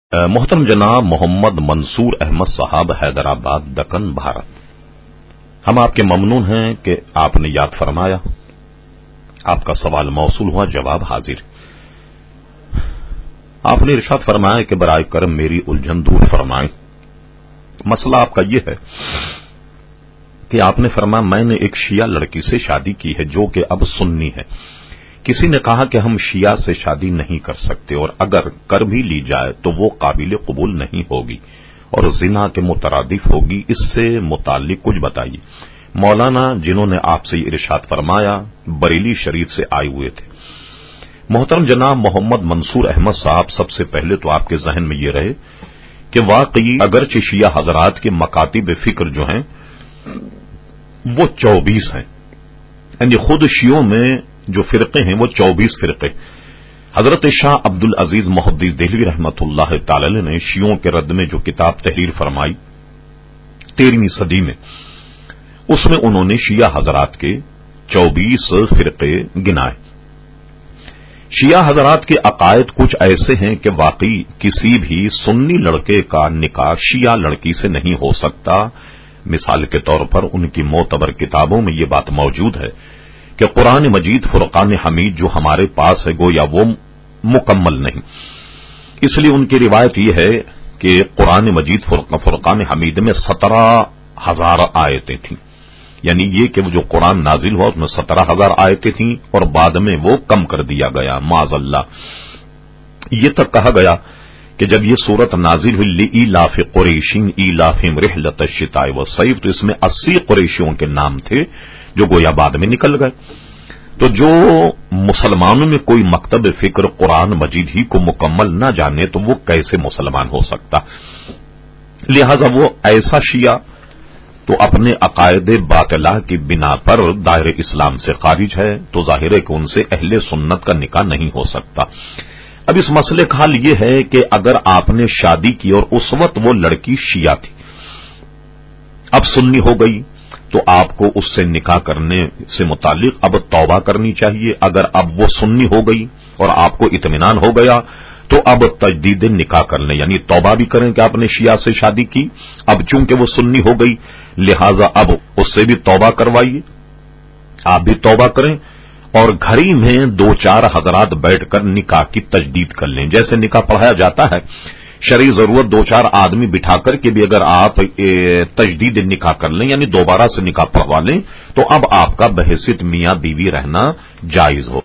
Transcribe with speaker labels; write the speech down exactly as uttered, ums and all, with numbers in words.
Speaker 1: محترم جناب محمد منصور احمد صاحب حیدرآباد دکن بھارت، ہم آپ کے ممنون ہیں کہ آپ نے یاد فرمایا، آپ کا سوال موصول ہوا، جواب حاضر۔ آپ نے ارشاد فرمایا کہ برائے کرم میری الجھن دور فرمائیں۔ مسئلہ آپ کا یہ ہے کہ آپ نے فرمایا میں نے ایک شیعہ لڑکی سے شادی کی ہے جو کہ اب سنی ہے۔ کسی نے کہا کہ ہم شیعہ سے شادی نہیں کر سکتے اور اگر کر بھی لی جائے تو وہ قابل قبول نہیں ہوگی اور زنا کے مترادف ہوگی، اس سے متعلق کچھ بتائیے۔ مولانا جنہوں نے آپ سے یہ ارشاد فرمایا بریلی شریف سے آئے ہوئے تھے۔ محترم جناب محمد منصور احمد صاحب، سب سے پہلے تو آپ کے ذہن میں یہ رہے کہ واقعی اگرچہ شیعہ حضرات کے مکاتب فکر جو ہیں وہ چوبیس ہیں، یعنی خود شیعوں میں جو فرقے ہیں وہ چوبیس فرقے۔ حضرت شاہ عبد العزیز محدث دہلوی رحمت اللہ تعالی نے شیعوں کے رد میں جو کتاب تحریر فرمائی تیرہویں صدی میں، اس میں انہوں نے شیعہ حضرات کے چوبیس فرقے گنائے۔ شیعہ حضرات کے عقائد کچھ ایسے ہیں کہ واقعی کسی بھی سنی لڑکے کا نکاح شیعہ لڑکی سے نہیں ہو سکتا۔ مثال کے طور پر ان کی معتبر کتابوں میں یہ بات موجود ہے کہ قرآن مجید فرقان حمید جو ہمارے پاس ہے گویا وہ مکمل نہیں، اس لیے ان کی روایت یہ ہے کہ قرآن مجید فرقان حمید میں سترہ ہزار آیتیں تھیں، یعنی یہ کہ وہ جو قرآن نازل ہوا اس میں سترہ ہزار آیتیں تھیں اور بعد میں وہ کم کر دیا گیا معاذ اللہ۔ یہ تک کہا گیا کہ جب یہ سورت نازل ہوئی لإیلاف قریش ایلافہم رحلۃ الشتاء والصیف، تو اس میں اسی قریشیوں کے نام تھے جو گویا بعد میں نکل گئے۔ تو جو مسلمانوں میں کوئی مکتب فکر قرآن مجید ہی کو مکمل نہ جانے تو وہ کیسے مسلمان ہو سکتا؟ لہذا وہ ایسا شیعہ تو اپنے عقائد باطلہ کی بنا پر دائرہ اسلام سے خارج ہے، تو ظاہر ہے کہ ان سے اہل سنت کا نکاح نہیں ہو سکتا۔ اب اس مسئلے کا حل یہ ہے کہ اگر آپ نے شادی کی اور اس وقت وہ لڑکی شیعہ تھی، اب سنی ہو گئی، تو آپ کو اس سے نکاح کرنے سے متعلق اب توبہ کرنی چاہیے۔ اگر اب وہ سنی ہو گئی اور آپ کو اطمینان ہو گیا تو اب تجدید نکاح کر لیں، یعنی توبہ بھی کریں کہ آپ نے شیعہ سے شادی کی، اب چونکہ وہ سنی ہو گئی لہذا اب اس سے بھی توبہ کروائیے، آپ بھی توبہ کریں اور گھر ہی میں دو چار حضرات بیٹھ کر نکاح کی تجدید کر لیں۔ جیسے نکاح پڑھایا جاتا ہے، شرعی ضرورت دو چار آدمی بٹھا کر کے بھی اگر آپ تجدید نکاح کر لیں یعنی دوبارہ سے نکاح پڑھوا لیں تو اب آپ کا بحیثیت میاں بیوی رہنا جائز ہو۔